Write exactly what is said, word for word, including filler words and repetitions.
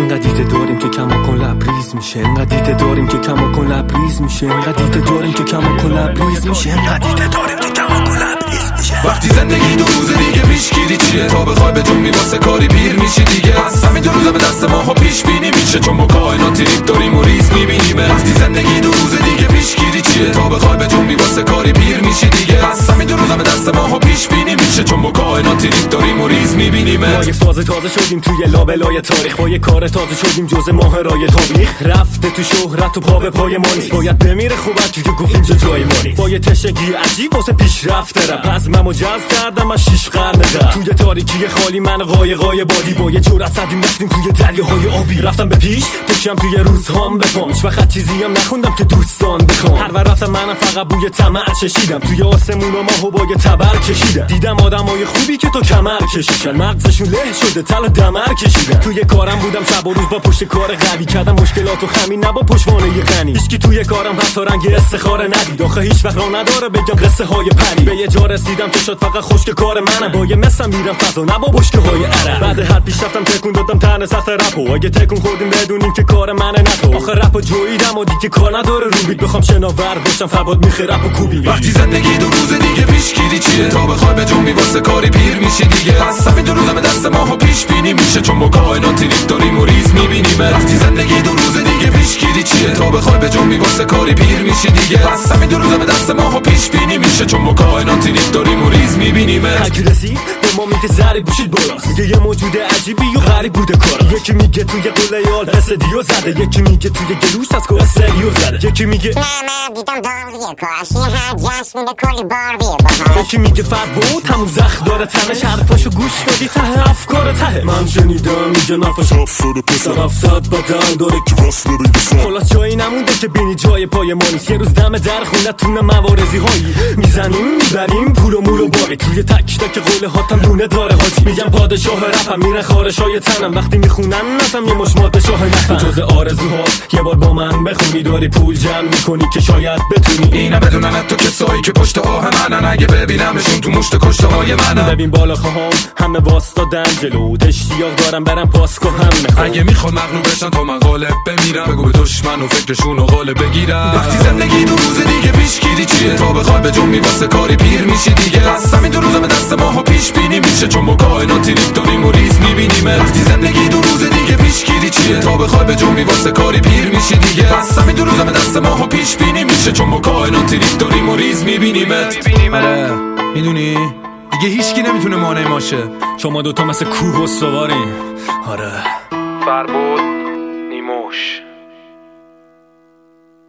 انقدر دیده داریم که کم کن لبریز میشه، انقدر دیده داریم که کم کن لبریز میشه، انقدر دیده داریم که کم کن لبریز میشه، انقدر دیده داریم که کم کن لبریز میشه. وقتی زندگی دو روز دیگه پیش گیری چیه، تا بخوای به جنبی واسه کاری پیر میشی دیگه. از همین دو روزه به دست ماها پیش بینی میشه، چون ما کائناتی ریپ داریم و ریز میبینیمه. وقتی زندگی دو روز دیگه پیش گیری چیه، تا بخوای به جنبی واسه کاری پیر میشی دیگه. از همین دو روزه به دست ماها پیش بینی میشه، چون ما کائناتی ریپ داریم و ریز میبینیمه. ما یه فاز تازه شدیم توی لابلای تاریخ، با یه کار تازه شدیم جزء ماهرای تاریخ. رفته تو شهرت و پا به پای ما نیست، باید بمیره خوبت توی گفت اینجا جای ما نیست. با یه تشنگی عجیب واسه پیشرفت رپ، از ممو جذب کردم از شیش قرن قبل. توی تاریکی خالی من قایقای بادی، با یه جرأت زدیم رفتیم توی دریاهای آبی. رفتم به پیش دکم توی روزهام بپام، هیچ وقت چیزی هم نخوندم که دوستان بخوام. هر ور رفتم منم فقط بوی طمع چشیدم، توی آسمون و ماهو با یه تبر کشیدم. دیدم آدمای خوبی که تو کمر کشیدن، مغزشون له شده تل دمر کشیدن. توی کارم بودم شب و روز با پشت کار قوی، کردم مشکلاتو خمین نه با پشتوانه غنی. هیچکی توی کارم حتی رنگ استخاره ندید، آخه هیچ وقت راه نداره بگم قصه های پری. به یه جا رسیدم که شد فقط خشک کار منم، با یه مثل میرم فضا نه با بشکه های عرب. بعد هر پیشرفتم تکون دادم تن سخت رپو، اگه تکون خوردیم بدونیم که کار منه نه تو. آخه رپو جویدم و دیگه کار نداره رو بیت، بخوام شناور باشم فرباد میخه رپو کوبی. وقتی زندگی دو روز دیگه پیش گیری چیه، تا بخوای به جنبی واسه کاری پیر میشی دیگه. پس همین دو روزه به دست ماها پیش بینی میشه، چون ما کائناتی ریپ داریم و ریز میبینیمه. وقتی زندگی دو روز دیگه پیش گیری چیه، تا بخوای به جنبی واسه کاری پیر میشی دیگه. پس همین دو روزه به دست ماها پیش بینی میشه، چون ما کائناتی ریپ داریم و ریز میبینیمه. هرکی رسید به ما میگه زری بوشید براست، میگه یه موجود عجیبی و غریب بوده کار. یکی میگه توی قله یال قصه دیو زده، یکی میگه توی گلوش از کوه سریو زده، یکی میگه نه من دیدم داریه کاشی هر جس میده کلی باردیه باها. یکی میگه فرد بود همون زخ داره تنش، حرفاشو گوش دادی ته افکار ته. من شنیدم میگه نفش افتاده پسر افصد بدن داره که وصل بگیسن. خلاص جایی نمونده که بینی جای پای ما نیست، یه روز دم در خونه تونه موارزی هایی میزنیم میبریم پول و مول و باری. توی تک تک قوله هاتم دونه داره حاجی، میگم پادشاه رپم میره خارشای تنم. وقتی میخونن نفهم یه مشمات شاه نفهم، جز آرزوها یه بار با من بخونی، داری پول جمع میکنی که شاید بتونی. اینا بدونن تو کسایی که پشت آه منن، اگه ببینمشون تو مشت کشته های منن. ببین بالا خواهم همه واسطادن جلو، اشتیاق دارم برم پاسکو هم میخوام. اگه میخوان مغلوب بشن تا من غالب بمیرم، بگو به دشمن و فکرشون رو غالب بگیرم. وقتی زندگی دو روز دیگه پیش گیری چیه، تا بخوای به جنبی واسه کاری پیر میشی دیگه. از همین دو روزه به دست ماها پیش بینی میشه، چون ما کائناتی ریپ داریم و ریز میبینیمه. وقتی زندگی دو روز دیگه پیش گیری چیه، تا بخوای به جنبی واسه کاری پیر میشی دیگه. از همین دو روزه به دست ماها پیش بینی میشه، چون ما کائناتی ریپ داریم و ریز میبینیمه. آره میدونی دیگه هیچکی نمیتونه مانع ما شه، شما دوتا مثل کوه و سوارین. آره فربود نیموش.